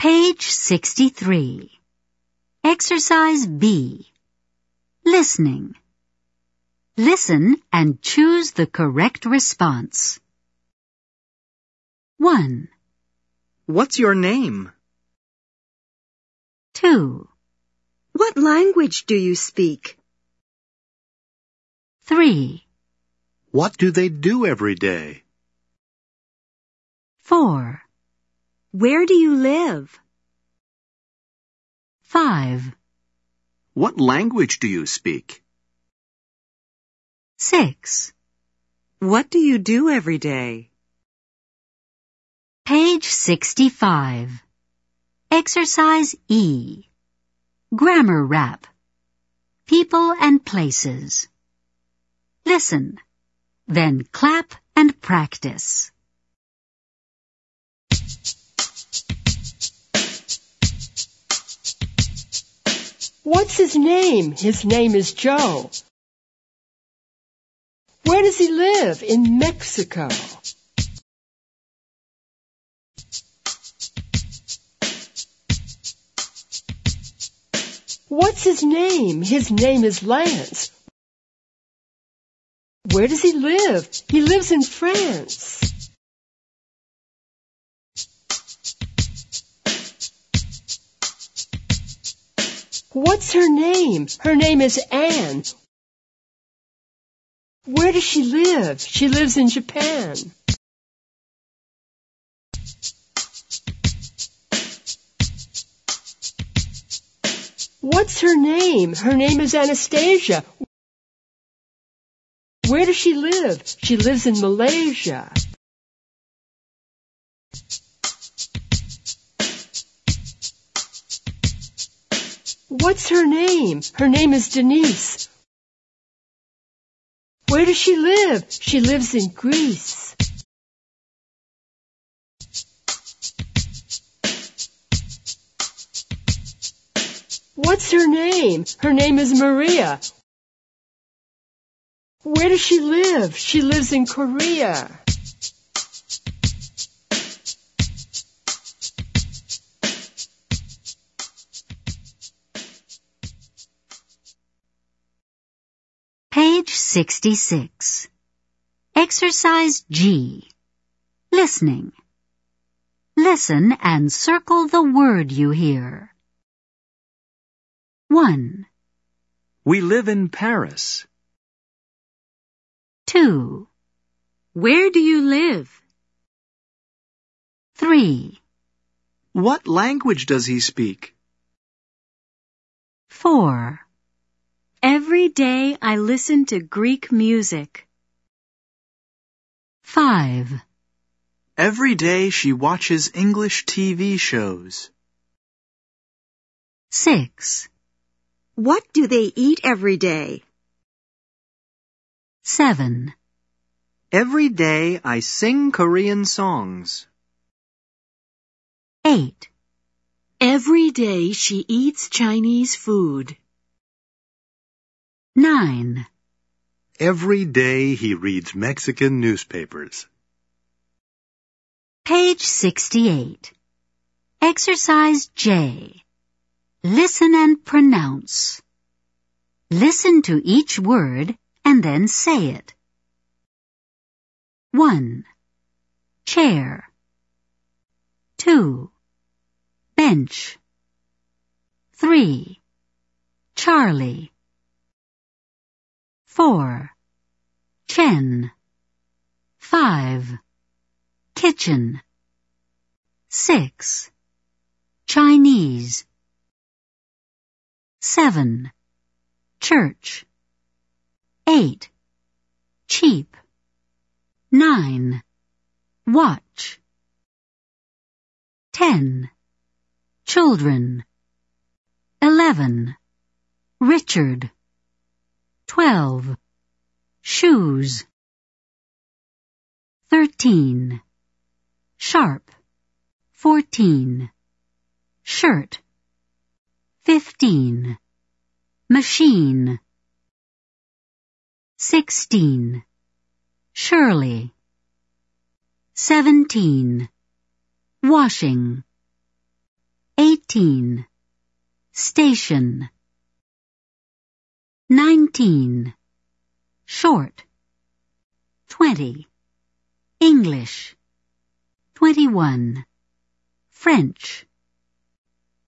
Page 63. Exercise B. Listening. Listen and choose the correct response. 1, What's your name? 2, What language do you speak? 3, What do they do every day? 4, Where do you live? 5, What language do you speak? 6. What do you do every day? Page 65. Exercise E. Grammar rap. People and places. Listen, then clap and practice. What's his name? His name is Joe. Where does he live? In Mexico. What's his name? His name is Lance. Where does he live? He lives in France. What's her name? Her name is Anne. Where does she live? She lives in Japan. What's her name? Her name is Anastasia. Where does she live? She lives in Malaysia. What's her name? Her name is Denise. Where does she live? She lives in Greece. What's her name? Her name is Maria. Where does she live? She lives in Korea. Page 66. Exercise G. Listening. Listen and circle the word you hear. 1, We live in Paris. 2, Where do you live? 3, What language does he speak? 4, Every day I listen to Greek music. 5, Every day she watches English TV shows. 6, What do they eat every day? 7, Every day I sing Korean songs. 8, Every day she eats Chinese food. 9. Every day he reads Mexican newspapers. Page 68. Exercise J. Listen and pronounce. Listen to each word and then say it. 1, chair. 2, bench. 3, Charlie. 4, Chen. 5, kitchen. 6, Chinese. 7, church. 8, cheap. 9, watch. 10, children. 11, Richard. 12, shoes. 13, sharp. 14, shirt. 15, machine. 16, Shirley. 17, washing. 18. Station. 19. Short. 20. English. 21. French.